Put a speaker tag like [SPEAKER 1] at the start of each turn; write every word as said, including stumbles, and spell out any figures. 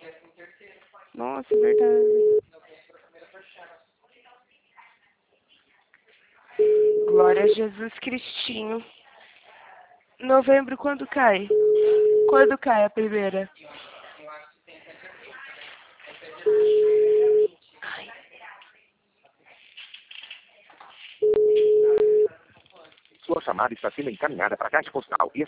[SPEAKER 1] Nossa, é verdade. Glória a Jesus Cristinho. Novembro, quando cai? Quando cai a primeira? Ai.
[SPEAKER 2] Sua chamada está sendo encaminhada para a caixa postal e